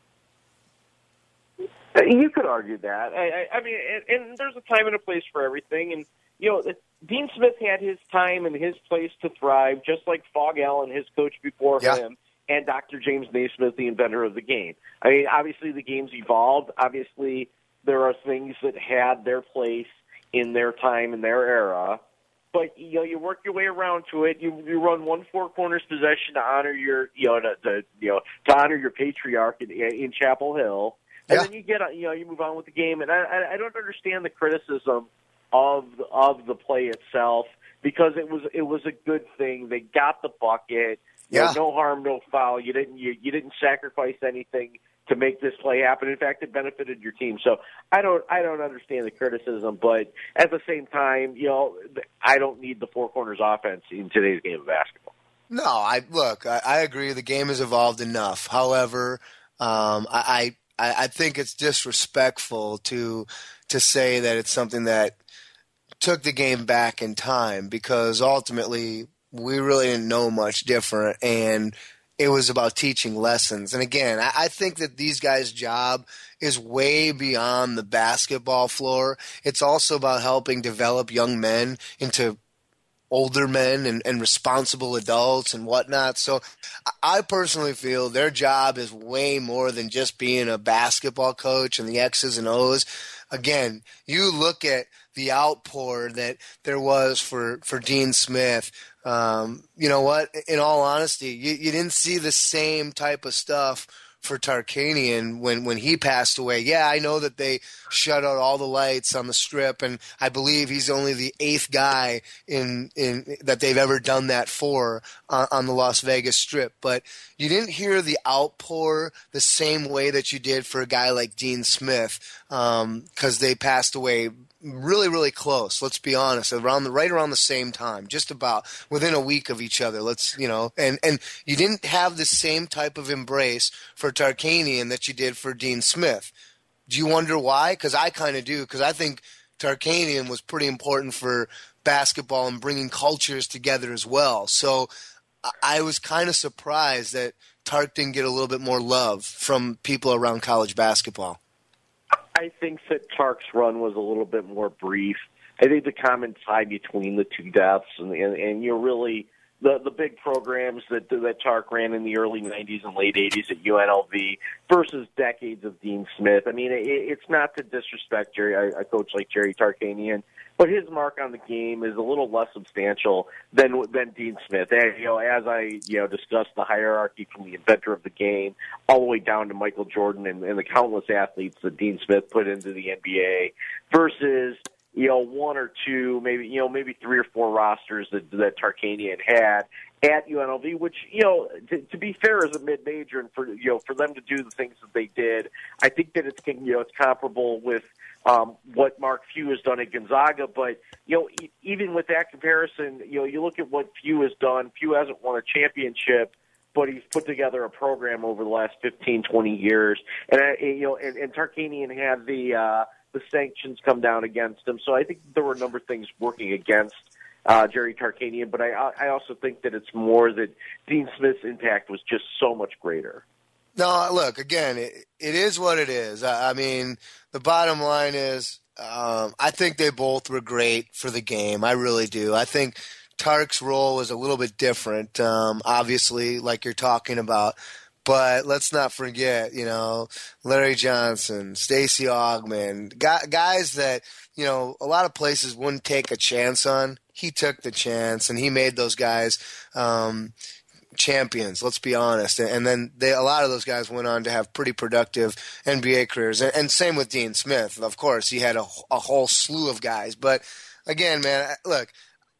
You could argue that. I, I, I mean, and, and there's a time and a place for everything. And, you know, Dean Smith had his time and his place to thrive, just like Phog Allen, his coach before yeah. him, and Doctor James Naismith, the inventor of the game. I mean, obviously the game's evolved. Obviously there are things that had their place in their time and their era. But, you know, you work your way around to it. You you run one four corners possession to honor your, you know, to, to you know, to honor your patriarch in, in Chapel Hill. And yeah. then you get, you know, you move on with the game. And I, I don't understand the criticism of of the play itself, because it was it was a good thing. They got the bucket. Yeah. No harm, no foul. You didn't you, you didn't sacrifice anything to make this play happen. In fact, it benefited your team. So I don't I don't understand the criticism, but at the same time, you know, I don't need the four corners offense in today's game of basketball. No, I look, I, I agree. The game has evolved enough. However, um, I, I I think it's disrespectful to to say that it's something that took the game back in time, because ultimately we really didn't know much different, and it was about teaching lessons. And again, I, I think that these guys' job is way beyond the basketball floor. It's also about helping develop young men into older men and, and responsible adults and whatnot. So I personally feel their job is way more than just being a basketball coach and the X's and O's. Again, you look at the outpour that there was for, for Dean Smith. Um, you know what? In all honesty, you, you didn't see the same type of stuff for Tarkanian when, when he passed away. Yeah, I know that they shut out all the lights on the Strip, and I believe he's only the eighth guy in in that they've ever done that for on, on the Las Vegas Strip. But you didn't hear the outpour the same way that you did for a guy like Dean Smith, because um, they passed away really, really close. Let's be honest, around the right around the same time, just about within a week of each other. Let's you know, and and you didn't have the same type of embrace for Tarkanian that you did for Dean Smith. Do you wonder why? Because I kind of do. Because I think Tarkanian was pretty important for basketball and bringing cultures together as well. So I was kind of surprised that Tark didn't get a little bit more love from people around college basketball. I think that Tark's run was a little bit more brief. I think the common tie between the two deaths and and, and you're really the the big programs that that Tark ran in the early nineties and late eighties at U N L V versus decades of Dean Smith. I mean, it, it's not to disrespect Jerry, a coach like Jerry Tarkanian, but his mark on the game is a little less substantial than than Dean Smith. And, you know, as I you know discussed the hierarchy from the inventor of the game all the way down to Michael Jordan and, and the countless athletes that Dean Smith put into the N B A versus you know, one or two, maybe, you know, maybe three or four rosters that, that Tarkanian had at U N L V, which, you know, to, to be fair, as a mid-major, and for, you know, for them to do the things that they did, I think that it's, you know, it's comparable with um, what Mark Few has done at Gonzaga. But, you know, e- even with that comparison, you know, you look at what Few has done. Few hasn't won a championship, but he's put together a program over the last fifteen, twenty years. And, uh, you know, and, and Tarkanian had the, uh, the sanctions come down against him. So I think there were a number of things working against Uh, Jerry Tarkanian, but I, I also think that it's more that Dean Smith's impact was just so much greater. No, look, again, it, it is what it is. I, I mean, the bottom line is um, I think they both were great for the game. I really do. I think Tark's role was a little bit different, um, obviously, like you're talking about. But let's not forget, you know, Larry Johnson, Stacey Augmon, guys that, you know, a lot of places wouldn't take a chance on. He took the chance, and he made those guys um, champions, let's be honest. And then they, a lot of those guys went on to have pretty productive N B A careers. And, and same with Dean Smith. Of course, he had a, a whole slew of guys. But, again, man, look,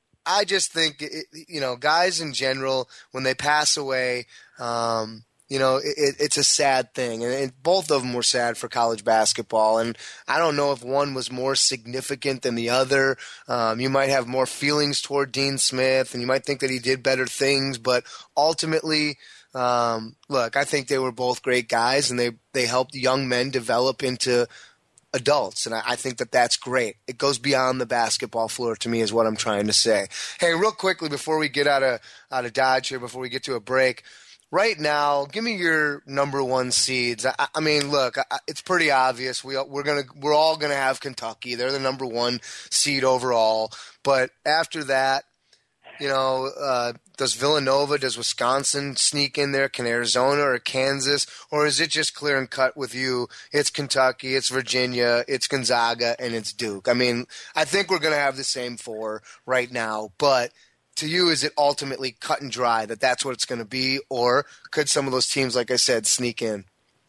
I just think, it, you know, guys in general, when they pass away, um, you know, it, it's a sad thing. And it, both of them were sad for college basketball. And I don't know if one was more significant than the other. Um, you might have more feelings toward Dean Smith, and you might think that he did better things. But ultimately, um, look, I think they were both great guys, and they, they helped young men develop into adults. And I, I think that that's great. It goes beyond the basketball floor to me is what I'm trying to say. Hey, real quickly, before we get out of out of Dodge here, before we get to a break, right now, give me your number one seeds. I, I mean, look, I, it's pretty obvious. We we're gonna we're all gonna have Kentucky. They're the number one seed overall. But after that, you know, uh, does Villanova, does Wisconsin sneak in there? Can Arizona or Kansas, or is it just clear and cut with you? It's Kentucky, it's Virginia, it's Gonzaga, and it's Duke. I mean, I think we're gonna have the same four right now, but. To you, is it ultimately cut and dry that that's what it's going to be, or could some of those teams, like I said, sneak in?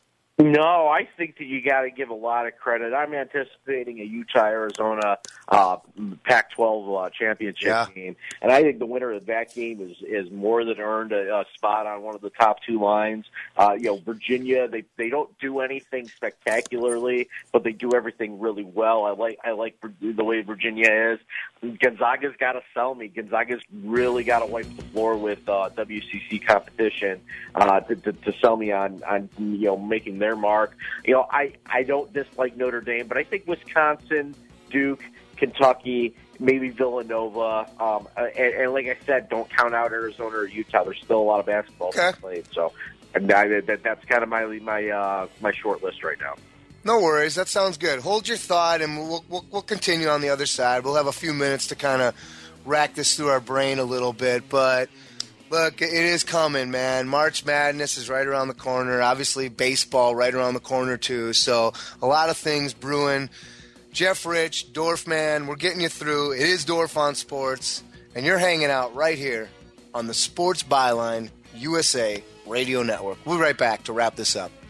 No, I think that you got to give a lot of credit. I'm anticipating a Utah-Arizona uh, Pac twelve uh, championship yeah. game, and I think the winner of that game is is more than earned a, a spot on one of the top two lines. Uh, you know, Virginia, they they don't do anything spectacularly, but they do everything really well. I like I like the way Virginia is. Gonzaga's got to sell me. Gonzaga's really got to wipe the floor with uh, W C C competition uh, to, to, to sell me on on you know making their mark. You know, I, I don't dislike Notre Dame, but I think Wisconsin, Duke, Kentucky, maybe Villanova, um, and, and like I said, don't count out Arizona or Utah. There's still a lot of basketball okay. played, so and I, that, that's kind of my my uh, my short list right now. No worries, that sounds good. Hold your thought, and we'll we'll, we'll continue on the other side. We'll have a few minutes to kind of rack this through our brain a little bit, but. Look, it is coming, man. March Madness is right around the corner. Obviously, baseball right around the corner, too. So, a lot of things brewing. Jeff Rich, Dorfman, we're getting you through. It is Dorf on Sports, and you're hanging out right here on the Sports Byline U S A Radio Network. We'll be right back to wrap this up.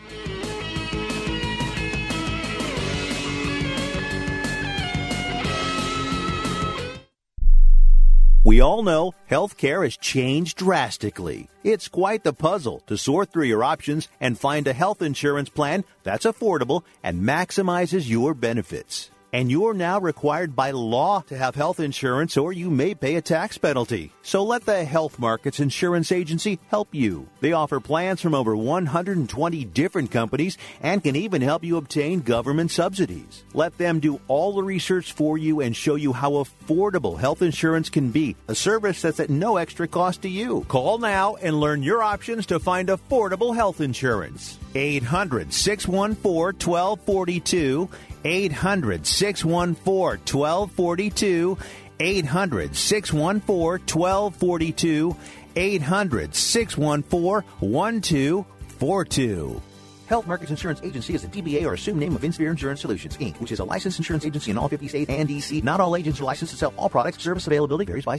We all know healthcare has changed drastically. It's quite the puzzle to sort through your options and find a health insurance plan that's affordable and maximizes your benefits. And you're now required by law to have health insurance, or you may pay a tax penalty. So let the Health Markets Insurance Agency help you. They offer plans from over one hundred twenty different companies and can even help you obtain government subsidies. Let them do all the research for you and show you how affordable health insurance can be, a service that's at no extra cost to you. Call now and learn your options to find affordable health insurance. eight hundred, six one four, one two four two. eight hundred, six one four, one two four two. eight hundred, six one four, one two four two. eight hundred, six one four, one two four two. Health Markets Insurance Agency is a D B A or assumed name of Insphere Insurance Solutions, Incorporated, which is a licensed insurance agency in all fifty states and D C. Not all agents are licensed to sell all products. Service availability varies by state.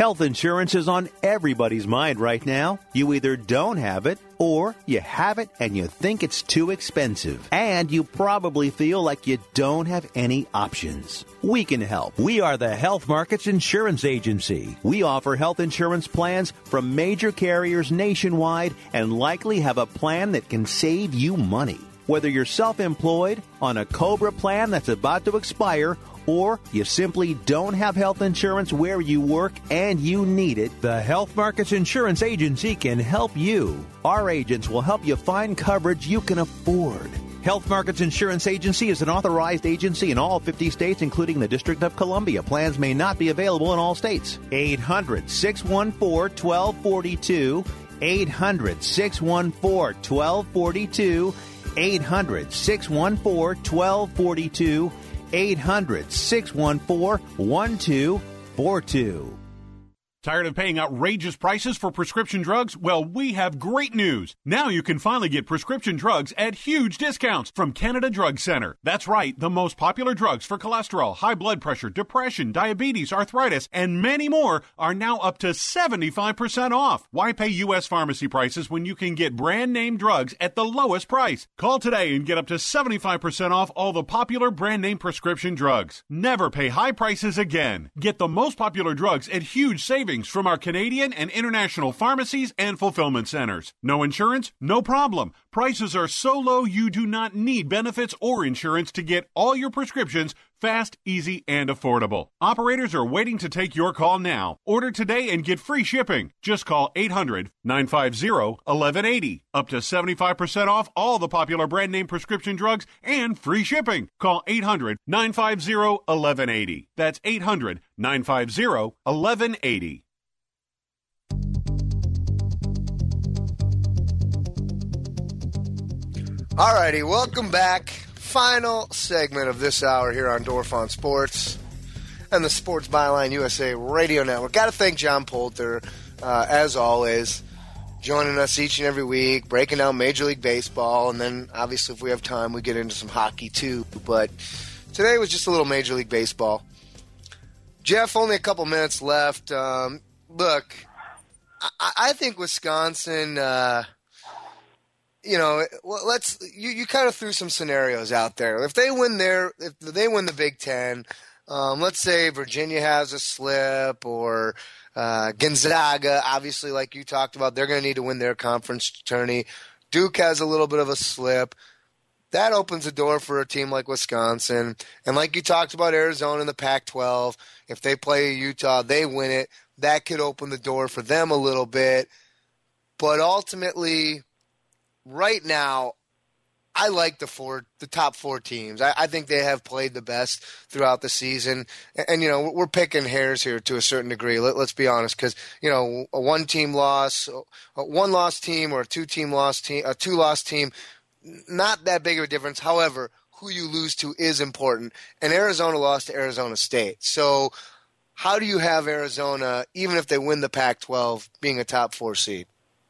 Health insurance is on everybody's mind right now. You either don't have it or you have it and you think it's too expensive. And you probably feel like you don't have any options. We can help. We are the Health Markets Insurance Agency. We offer health insurance plans from major carriers nationwide and likely have a plan that can save you money. Whether you're self-employed, on a COBRA plan that's about to expire, or you simply don't have health insurance where you work and you need it, the Health Markets Insurance Agency can help you. Our agents will help you find coverage you can afford. Health Markets Insurance Agency is an authorized agency in all fifty states, including the District of Columbia. Plans may not be available in all states. eight hundred, six one four, one two four two. eight hundred, six one four, one two four two. eight hundred, six one four, one two four two. eight hundred, six one four, one two four two. Tired of paying outrageous prices for prescription drugs? Well, we have great news. Now you can finally get prescription drugs at huge discounts from Canada Drug Center. That's right, the most popular drugs for cholesterol, high blood pressure, depression, diabetes, arthritis, and many more are now up to seventy-five percent off. Why pay U S pharmacy prices when you can get brand name drugs at the lowest price? Call today and get up to seventy-five percent off all the popular brand name prescription drugs. Never pay high prices again. Get the most popular drugs at huge savings from our Canadian and international pharmacies and fulfillment centers. No insurance? No problem. Prices are so low you do not need benefits or insurance to get all your prescriptions fast, easy, and affordable. Operators are waiting to take your call now. Order today and get free shipping. Just call eight hundred, nine five zero, one one eight zero. Up to seventy-five percent off all the popular brand name prescription drugs and free shipping. Call eight hundred, nine five zero, one one eight zero. That's eight hundred, nine five zero, one one eight zero. Alrighty, welcome back. Final segment of this hour here on Dorf on Sports and the Sports Byline U S A Radio Network. Got to thank John Poulter, uh, as always, joining us each and every week, breaking down Major League Baseball, and then obviously if we have time, we get into some hockey too. But today was just a little Major League Baseball. Jeff, only a couple minutes left. Um, look, I, I think Wisconsin. Uh, You know, let's you, you kind of threw some scenarios out there. If they win their, if they win the Big Ten, um, let's say Virginia has a slip or uh, Gonzaga, obviously, like you talked about, they're going to need to win their conference tourney. Duke has a little bit of a slip. That opens the door for a team like Wisconsin. And like you talked about Arizona in the Pac twelve, if they play Utah, they win it. That could open the door for them a little bit. But ultimately, right now, I like the four, the top four teams. I, I think they have played the best throughout the season. And, and you know, we're picking hairs here to a certain degree. Let, let's be honest, because you know, a one-team loss, a one-loss team, or a two-team loss team, a two-loss team, not that big of a difference. However, who you lose to is important. And Arizona lost to Arizona State. So, how do you have Arizona, even if they win the Pac twelve, being a top four seed?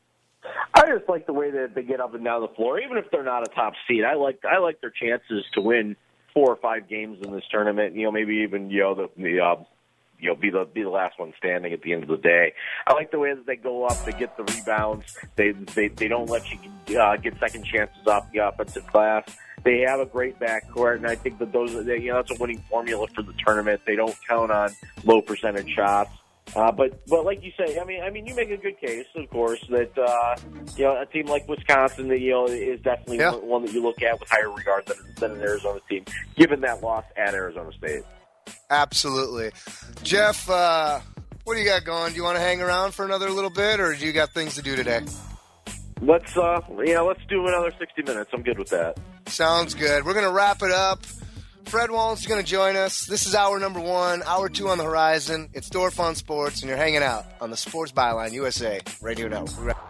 I just like the way that they get up and down the floor, even if they're not a top seed. I like I like their chances to win four or five games in this tournament. You know, maybe even you know the, the uh, you know be the be the last one standing at the end of the day. I like the way that they go up, they get the rebounds, they they they don't let you uh, get second chances off the offensive glass. They have a great backcourt, and I think that those you know that's a winning formula for the tournament. They don't count on low percentage shots. Uh, but, but like you say, I mean, I mean, you make a good case, of course, that uh, you know a team like Wisconsin, that you know, is definitely yeah. one that you look at with higher regard than, than an Arizona team, given that loss at Arizona State. Absolutely, Jeff. Uh, what do you got going? Do you want to hang around for another little bit, or do you got things to do today? Let's, uh, yeah, let's do another sixty minutes. I'm good with that. Sounds good. We're gonna wrap it up. Fred Wallen's going to join us. This is hour number one, hour two on the horizon. It's Dorf on Sports, and you're hanging out on the Sports Byline U S A Radio Network.